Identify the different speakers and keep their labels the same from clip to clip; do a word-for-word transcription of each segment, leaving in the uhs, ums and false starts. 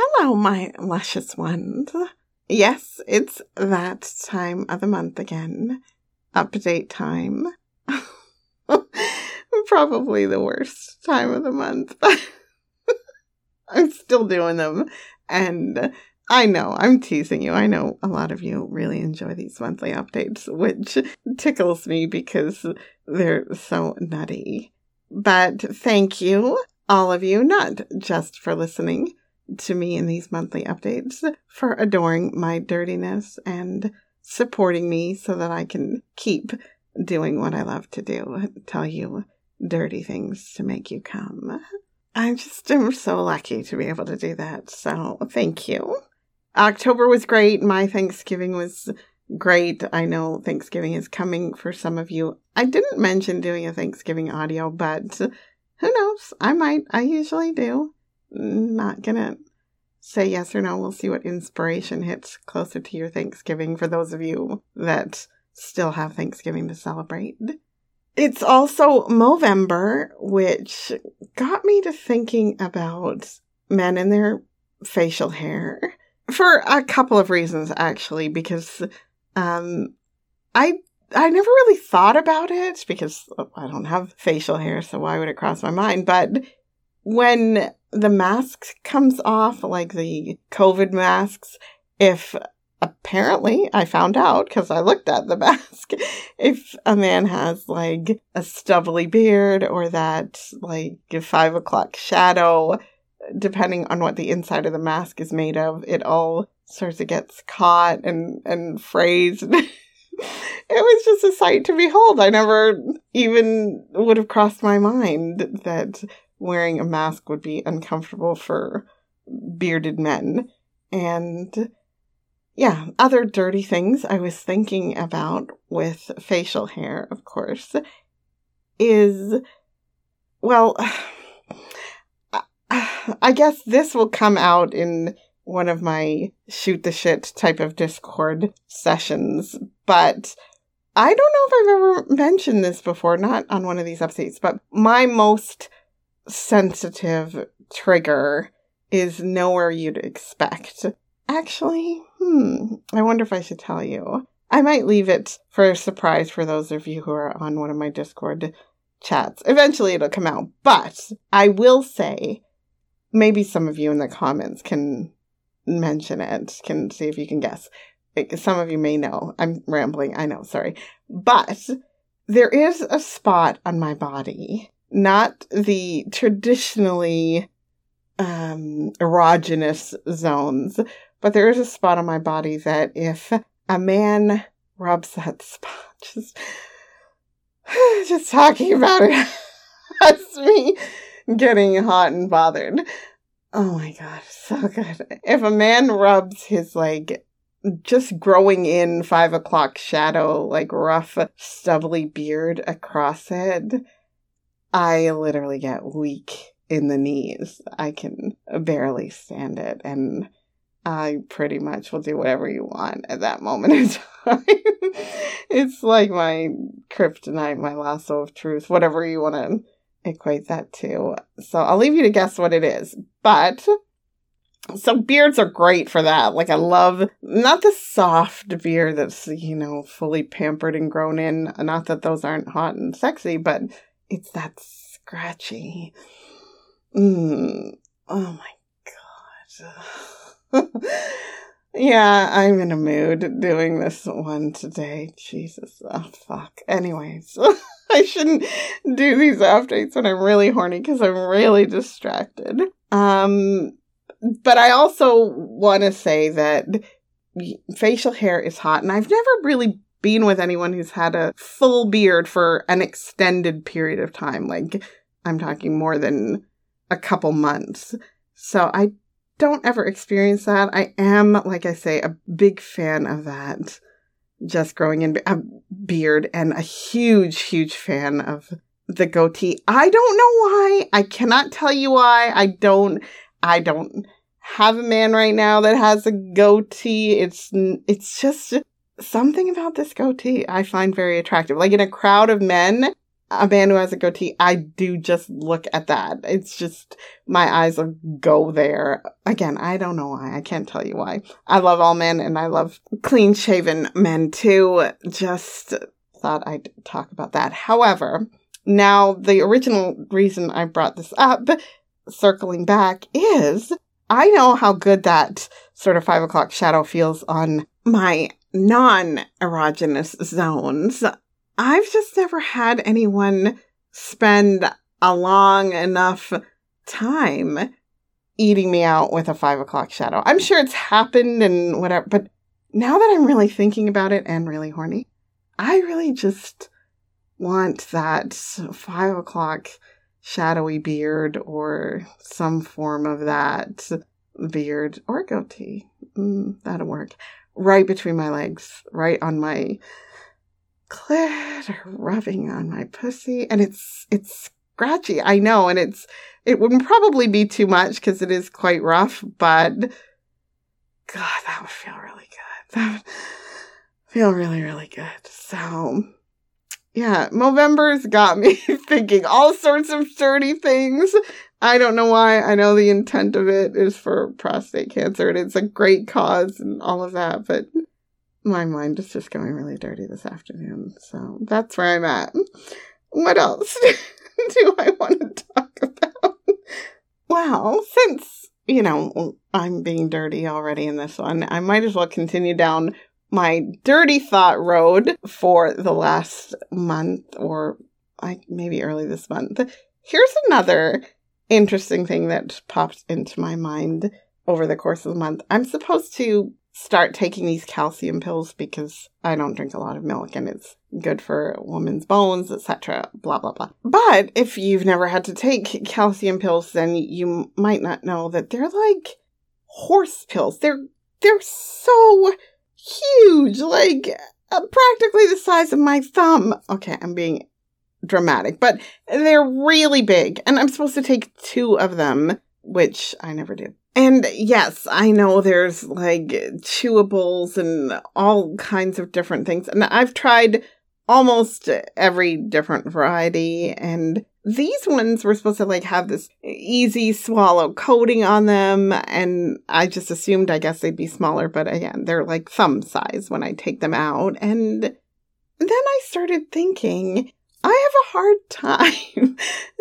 Speaker 1: Hello, my luscious ones. Yes, it's that time of the month again. Update time. Probably the worst time of the month, but I'm still doing them. And I know, I'm teasing you. I know a lot of you really enjoy these monthly updates, which tickles me because they're so nutty. But thank you, all of you, not just for listening to me in these monthly updates, for adoring my dirtiness and supporting me so that I can keep doing what I love to do, tell you dirty things to make you come. I just am so lucky to be able to do that, so thank you. October was great. My Thanksgiving was great. I know Thanksgiving is coming for some of you. I didn't mention doing a Thanksgiving audio, but who knows? I might. I usually do. Not gonna say yes or no. We'll see what inspiration hits closer to your Thanksgiving for those of you that still have Thanksgiving to celebrate. It's also Movember, which got me to thinking about men and their facial hair for a couple of reasons, actually, because um, I I never really thought about it because I don't have facial hair, so why would it cross my mind? But when the mask comes off, like the COVID masks, if apparently I found out because I looked at the mask, if a man has like a stubbly beard or that like five o'clock shadow, depending on what the inside of the mask is made of, it all sort of gets caught and, and phrased. It was just a sight to behold. I never even would have crossed my mind that wearing a mask would be uncomfortable for bearded men. And yeah, other dirty things I was thinking about with facial hair, of course, is, well, I guess this will come out in one of my shoot the shit type of Discord sessions, but I don't know if I've ever mentioned this before, not on one of these updates, but my most sensitive trigger is nowhere you'd expect. Actually, hmm, I wonder if I should tell you. I might leave it for a surprise for those of you who are on one of my Discord chats. Eventually it'll come out, but I will say, maybe some of you in the comments can mention it, can see if you can guess. Some of you may know. I'm rambling, I know, sorry. But there is a spot on my body, not the traditionally um, erogenous zones, but there is a spot on my body that if a man rubs that spot, just, just talking about it has me getting hot and bothered. Oh my god, so good. If a man rubs his, like, just growing in five o'clock shadow, like, rough, stubbly beard across it, I literally get weak in the knees. I can barely stand it, and I pretty much will do whatever you want at that moment in time. It's like my kryptonite, my lasso of truth, whatever you want to equate that to. So I'll leave you to guess what it is. But, so beards are great for that. Like, I love, not the soft beard that's, you know, fully pampered and grown in. Not that those aren't hot and sexy, but it's that scratchy. Mm. Oh my god. Yeah, I'm in a mood doing this one today. Jesus. Oh, fuck. Anyways. I shouldn't do these updates when I'm really horny because I'm really distracted. Um, but I also want to say that facial hair is hot, and I've never really been with anyone who's had a full beard for an extended period of time. Like, I'm talking more than a couple months. So I don't ever experience that. I am, like I say, a big fan of that. Just growing in a beard, and a huge, huge fan of the goatee. I don't know why. I cannot tell you why. I don't, I don't have a man right now that has a goatee. It's, it's just something about this goatee I find very attractive. Like, in a crowd of men, a man who has a goatee, I do just look at that. It's just, my eyes will go there. Again, I don't know why. I can't tell you why. I love all men, and I love clean-shaven men too. Just thought I'd talk about that. However, now the original reason I brought this up, circling back, is I know how good that sort of five o'clock shadow feels on my non-erogenous zones. I've just never had anyone spend a long enough time eating me out with a five o'clock shadow. I'm sure it's happened and whatever, but now that I'm really thinking about it and really horny, I really just want that five o'clock shadowy beard or some form of that beard or goatee. Mm, that'll work. Right between my legs, right on my clit, or rubbing on my pussy, and it's it's scratchy, I know, and it's it would probably be too much because it is quite rough, but God, that would feel really good. That would feel really, really good. So yeah, Movember's got me thinking all sorts of dirty things. I don't know why. I know the intent of it is for prostate cancer, and it's a great cause and all of that, but my mind is just going really dirty this afternoon. So that's where I'm at. What else do I want to talk about? Well, since, you know, I'm being dirty already in this one, I might as well continue down my dirty thought road for the last month, or I maybe early this month. Here's another interesting thing that popped into my mind over the course of the month. I'm supposed to start taking these calcium pills because I don't drink a lot of milk and it's good for a woman's bones, et cetera, blah, blah, blah. But if you've never had to take calcium pills, then you might not know that they're like horse pills. They're, they're so huge, like uh, practically the size of my thumb. Okay, I'm being dramatic, but they're really big, and I'm supposed to take two of them, which I never do. And yes, I know there's like chewables and all kinds of different things, and I've tried almost every different variety, and these ones were supposed to like have this easy swallow coating on them, and I just assumed, I guess, they'd be smaller, but again, they're like thumb size when I take them out. And then I started thinking, I have a hard time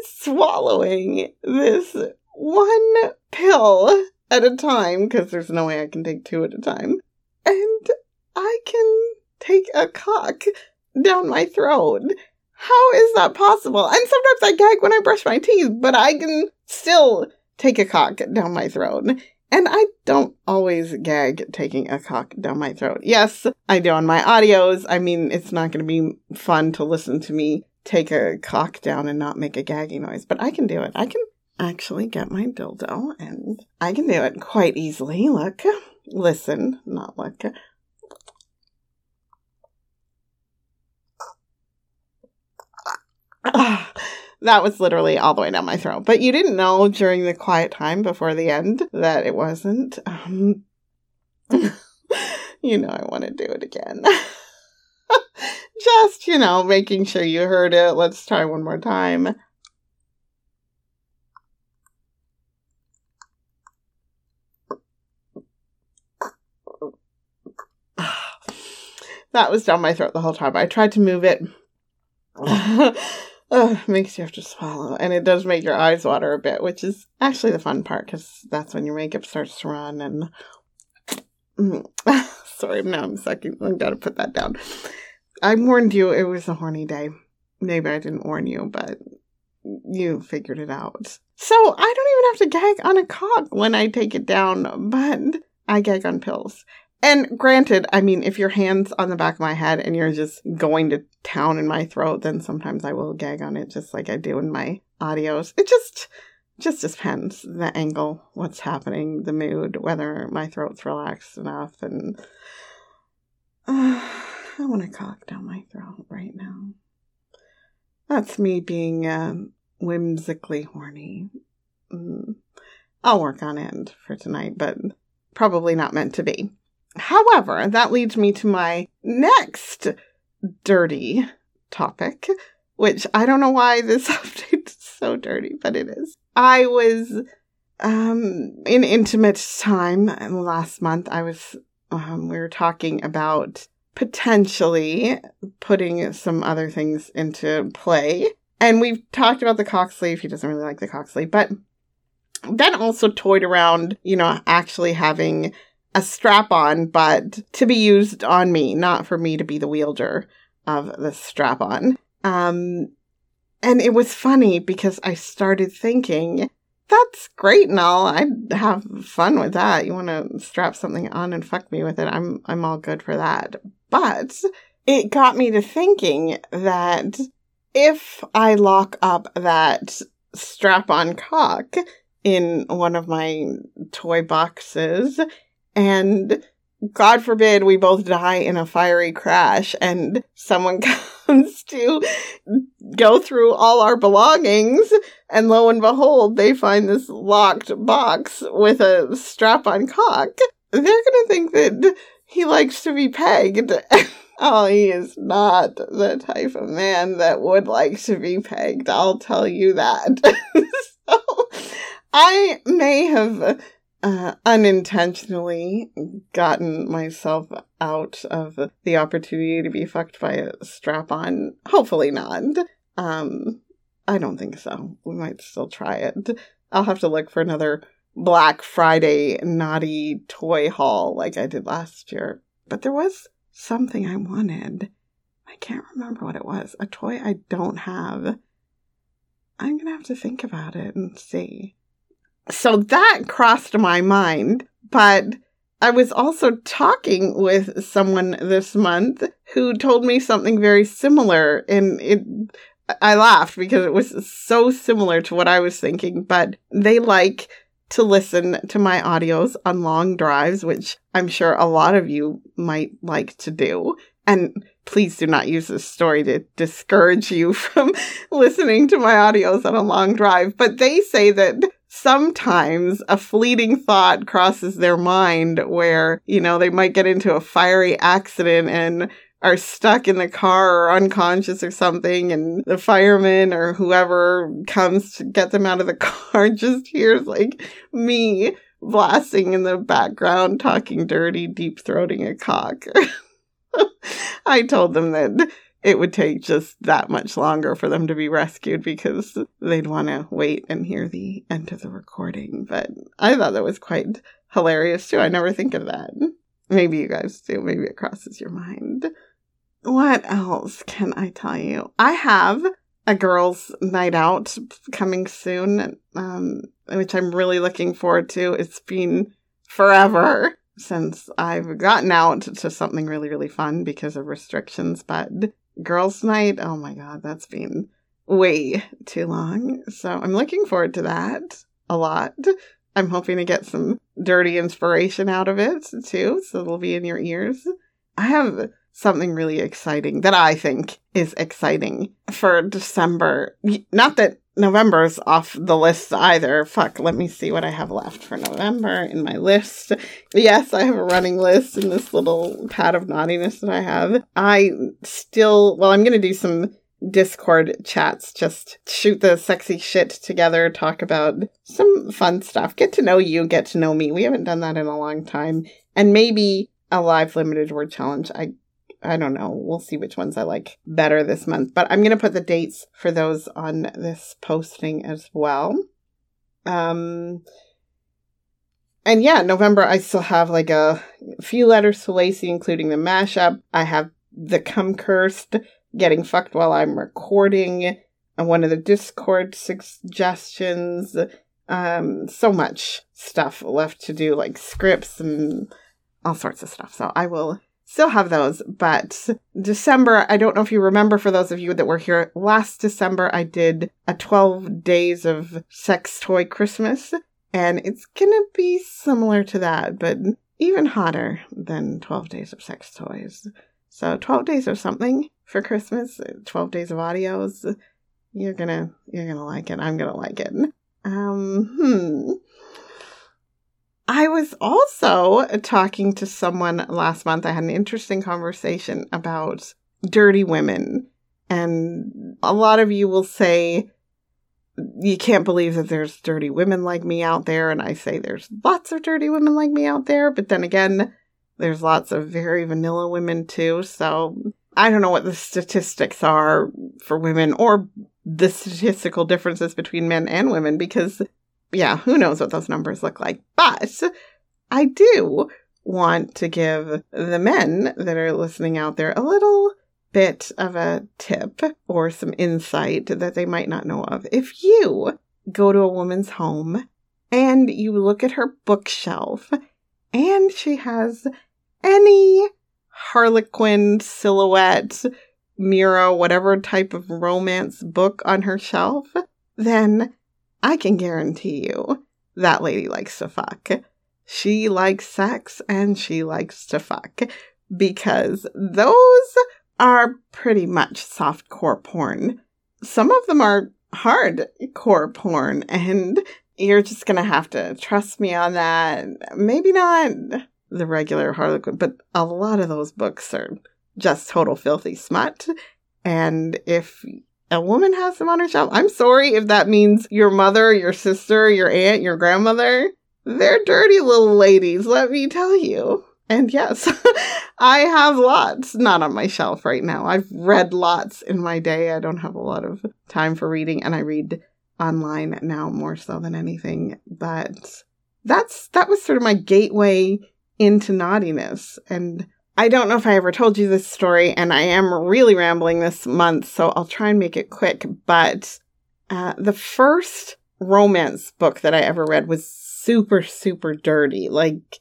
Speaker 1: swallowing this one pill at a time, because there's no way I can take two at a time, and I can take a cock down my throat. How is that possible? And sometimes I gag when I brush my teeth, but I can still take a cock down my throat. And I don't always gag taking a cock down my throat. Yes, I do on my audios. I mean, it's not going to be fun to listen to me take a cock down and not make a gagging noise, but I can do it. I can actually get my dildo, and I can do it quite easily. Look, listen, not look. That was literally all the way down my throat. But you didn't know during the quiet time before the end that it wasn't. Um, you know I want to do it again. Just, you know, making sure you heard it. Let's try one more time. That was down my throat the whole time. I tried to move it. Uh, makes you have to swallow, and it does make your eyes water a bit, which is actually the fun part, because that's when your makeup starts to run, and sorry, now I'm sucking, I've got to put that down. I warned you it was a horny day. Maybe I didn't warn you, but you figured it out. So I don't even have to gag on a cock when I take it down, but I gag on pills. And granted, I mean, if your hand's on the back of my head and you're just going to town in my throat, then sometimes I will gag on it just like I do in my audios. It just just depends. The angle, what's happening, the mood, whether my throat's relaxed enough. And uh, I want to cock down my throat right now. That's me being uh, whimsically horny. Mm. I'll work on it for tonight, but probably not meant to be. However, that leads me to my next dirty topic, which I don't know why this update is so dirty, but it is. I was um, in intimate time last month. I was, um, we were talking about potentially putting some other things into play. And we've talked about the cock sleeve. He doesn't really like the cock sleeve, but then also toyed around, you know, actually having a strap on, but to be used on me, not for me to be the wielder of the strap on. Um, and it was funny because I started thinking, that's great and all. I'd have fun with that. You want to strap something on and fuck me with it. I'm, I'm all good for that. But it got me to thinking that if I lock up that strap-on cock in one of my toy boxes, and God forbid we both die in a fiery crash and someone comes to go through all our belongings, and lo and behold, they find this locked box with a strap-on cock, they're going to think that he likes to be pegged. Oh, he is not the type of man that would like to be pegged, I'll tell you that. So, I may have uh, unintentionally gotten myself out of the opportunity to be fucked by a strap-on. Hopefully not. Um, I don't think so. We might still try it. I'll have to look for another Black Friday naughty toy haul like I did last year. But there was something I wanted. I can't remember what it was. A toy I don't have. I'm going to have to think about it and see. So that crossed my mind, but I was also talking with someone this month who told me something very similar, and it I laughed because it was so similar to what I was thinking, but they like to listen to my audios on long drives, which I'm sure a lot of you might like to do. And please do not use this story to discourage you from listening to my audios on a long drive. But they say that sometimes a fleeting thought crosses their mind where, you know, they might get into a fiery accident and are stuck in the car or unconscious or something, and the fireman or whoever comes to get them out of the car just hears, like, me blasting in the background, talking dirty, deep-throating a cock. I told them that it would take just that much longer for them to be rescued because they'd want to wait and hear the end of the recording. But I thought that was quite hilarious, too. I never think of that. Maybe you guys do. Maybe it crosses your mind. What else can I tell you? I have a girls' night out coming soon, um, which I'm really looking forward to. It's been forever since I've gotten out to something really, really fun because of restrictions. But girls' night, oh my God, that's been way too long. So I'm looking forward to that a lot. I'm hoping to get some dirty inspiration out of it, too, so it'll be in your ears. I have something really exciting that I think is exciting for December. Not that November's off the list either. Fuck, let me see what I have left for November in my list. Yes, I have a running list in this little pad of naughtiness that I have. I still, well, I'm going to do some Discord chats, just shoot the sexy shit together, talk about some fun stuff, get to know you, get to know me. We haven't done that in a long time. And maybe a live limited word challenge. I I don't know. We'll see which ones I like better this month. But I'm going to put the dates for those on this posting as well. Um, and yeah, November, I still have like a few letters to Lacey, including the mashup. I have the Come Cursed, Getting Fucked While I'm Recording, and one of the Discord suggestions. Um, so much stuff left to do, like scripts and all sorts of stuff. So I will still have those, but December, I don't know if you remember, for those of you that were here last December, I did a twelve days of sex toy Christmas, and it's gonna be similar to that, but even hotter than twelve days of sex toys. So twelve days of something for Christmas, twelve days of audios. You're gonna, you're gonna like it. I'm gonna like it. Um, hmm. I was also talking to someone last month. I had an interesting conversation about dirty women And a lot of you will say, you can't believe that there's dirty women like me out there. And I say there's lots of dirty women like me out there. But then again, there's lots of very vanilla women too. So I don't know what the statistics are for women or the statistical differences between men and women because, yeah, who knows what those numbers look like. But I do want to give the men that are listening out there a little bit of a tip or some insight that they might not know of. If you go to a woman's home and you look at her bookshelf and she has any Harlequin, Silhouette, Mira, whatever type of romance book on her shelf, then I can guarantee you that lady likes to fuck. She likes sex and she likes to fuck because those are pretty much softcore porn. Some of them are hardcore porn, and you're just going to have to trust me on that. Maybe not the regular Harlequin, but a lot of those books are just total filthy smut. And if a woman has them on her shelf, I'm sorry if that means your mother, your sister, your aunt, your grandmother. They're dirty little ladies, let me tell you. And yes, I have lots, not on my shelf right now. I've read lots in my day. I don't have a lot of time for reading, and I read online now more so than anything. But that's that was sort of my gateway into naughtiness. And I don't know if I ever told you this story, and I am really rambling this month, so I'll try and make it quick. But uh, the first romance book that I ever read was super, super dirty. Like,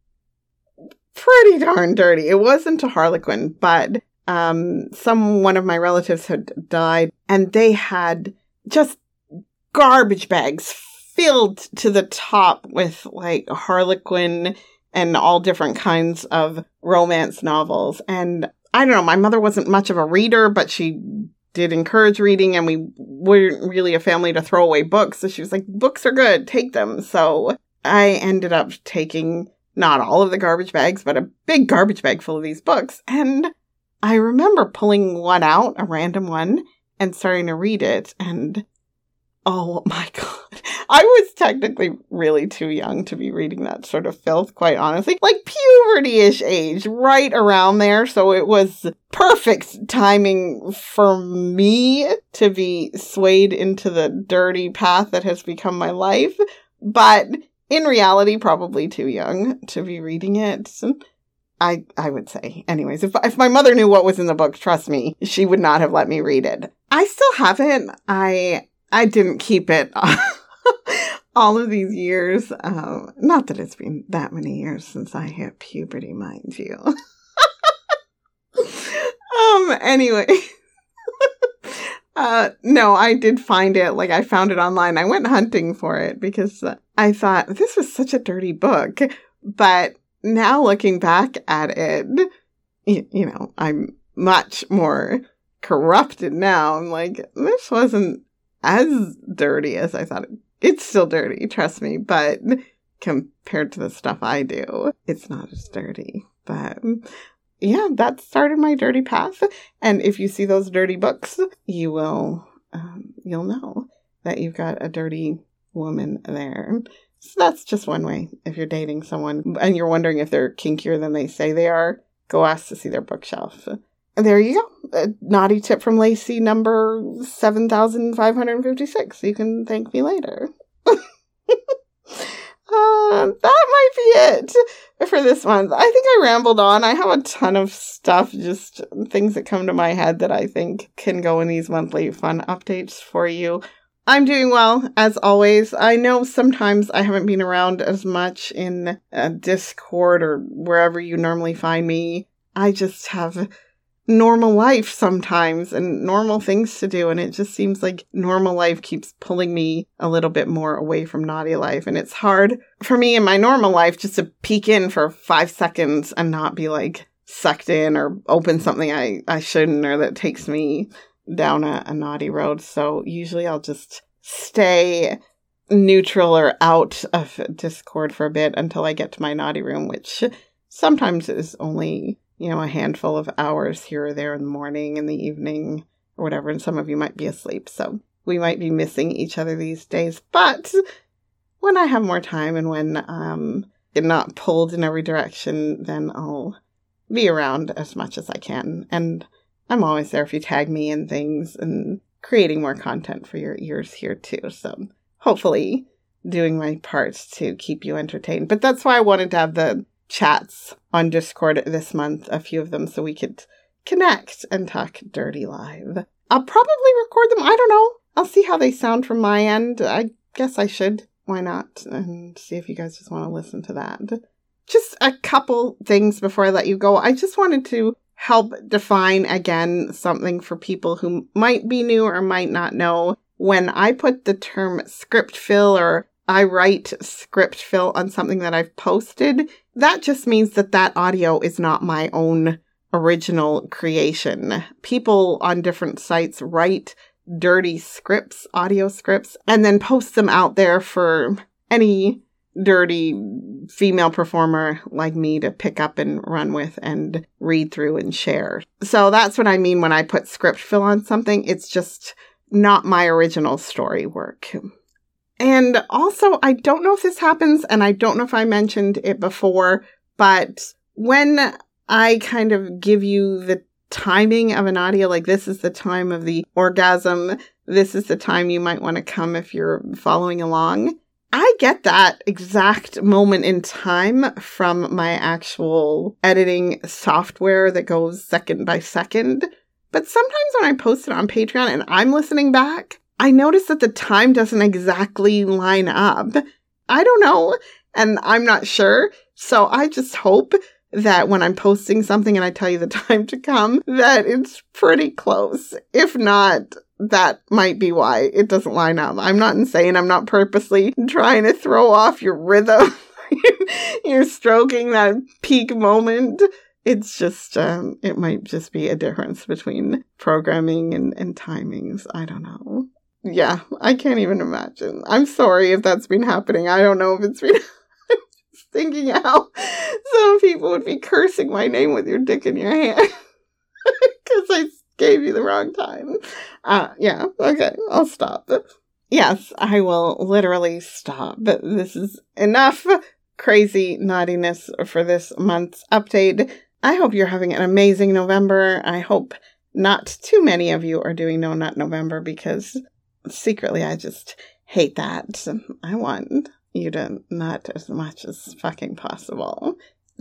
Speaker 1: pretty darn dirty. It wasn't a Harlequin, but um, some one of my relatives had died, and they had just garbage bags filled to the top with like Harlequin and all different kinds of romance novels. And I don't know, my mother wasn't much of a reader, but she did encourage reading, and we weren't really a family to throw away books. So she was like, books are good, take them. So I ended up taking not all of the garbage bags, but a big garbage bag full of these books. And I remember pulling one out, a random one, and starting to read it. And oh my God, I was technically really too young to be reading that sort of filth, quite honestly. Like puberty-ish age, right around there. So it was perfect timing for me to be swayed into the dirty path that has become my life. But in reality, probably too young to be reading it. I I would say. Anyways, if if my mother knew what was in the book, trust me, she would not have let me read it. I still have it. I I didn't keep it all of these years. Um, not that it's been that many years since I hit puberty, mind you. um. Anyway. Uh, no, I did find it. Like, I found it online. I went hunting for it because uh, I thought this was such a dirty book. But now looking back at it, you, you know, I'm much more corrupted now. I'm like, this wasn't as dirty as I thought. It. It's still dirty, trust me. But compared to the stuff I do, it's not as dirty. But yeah, that started my dirty path. And if you see those dirty books, you will, um, you'll know that you've got a dirty woman there. So that's just one way. If you're dating someone and you're wondering if they're kinkier than they say they are, go ask to see their bookshelf. And there you go. A naughty tip from Lacey number seven thousand five hundred fifty-six. You can thank me later. Uh, that might be it for this month. I think I rambled on. I have a ton of stuff, just things that come to my head that I think can go in these monthly fun updates for you. I'm doing well, as always. I know sometimes I haven't been around as much in uh, Discord or wherever you normally find me. I just have normal life sometimes and normal things to do, and it just seems like normal life keeps pulling me a little bit more away from naughty life, and it's hard for me in my normal life just to peek in for five seconds and not be like sucked in or open something I, I shouldn't, or that takes me down a, a naughty road. So usually I'll just stay neutral or out of Discord for a bit until I get to my naughty room, which sometimes is only, you know, a handful of hours here or there in the morning, in the evening, or whatever, and some of you might be asleep, so we might be missing each other these days. But when I have more time and when um, I'm not pulled in every direction, then I'll be around as much as I can. And I'm always there if you tag me in things and creating more content for your ears here too. So hopefully doing my part to keep you entertained. But that's why I wanted to have the chats on Discord this month, a few of them, so we could connect and talk dirty live. I'll probably record them. I don't know. I'll see how they sound from my end. I guess I should. Why not? And see if you guys just want to listen to that. Just a couple things before I let you go. I just wanted to help define again something for people who might be new or might not know. When I put the term script fill or I write script fill on something that I've posted, that just means that that audio is not my own original creation. People on different sites write dirty scripts, audio scripts, and then post them out there for any dirty female performer like me to pick up and run with and read through and share. So that's what I mean when I put script fill on something. It's just not my original story work. And also, I don't know if this happens, and I don't know if I mentioned it before, but when I kind of give you the timing of an audio, like this is the time of the orgasm, this is the time you might want to come if you're following along, I get that exact moment in time from my actual editing software that goes second by second. But sometimes when I post it on Patreon and I'm listening back, I notice that the time doesn't exactly line up. I don't know, and I'm not sure. So I just hope that when I'm posting something and I tell you the time to come, that it's pretty close. If not, that might be why it doesn't line up. I'm not insane. I'm not purposely trying to throw off your rhythm. You're stroking that peak moment. It's just, um, it might just be a difference between programming and, and timings. I don't know. Yeah, I can't even imagine. I'm sorry if that's been happening. I don't know if it's been I'm just thinking how some people would be cursing my name with your dick in your hand because I gave you the wrong time. Uh, yeah, okay, I'll stop. Yes, I will literally stop. This is enough crazy naughtiness for this month's update. I hope you're having an amazing November. I hope not too many of you are doing No Nut November because secretly I just hate that. I want you to nut as much as fucking possible.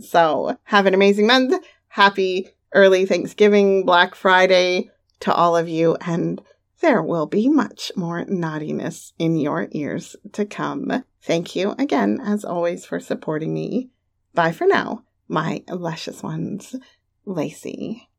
Speaker 1: So have an amazing month. Happy early Thanksgiving, Black Friday to all of you. And there will be much more naughtiness in your ears to come. Thank you again, as always, for supporting me. Bye for now, my luscious ones. Lacey.